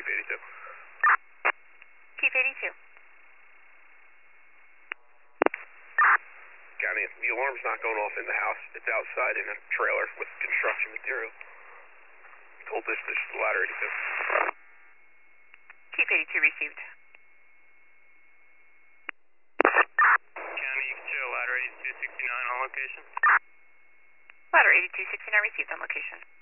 Keep 82. Keep 82. County, the alarm's not going off in the house. It's outside in a trailer with construction material. Told this is ladder 82. Keep 82 received. County, you can show ladder 8269 on location. Ladder 8269 received on location.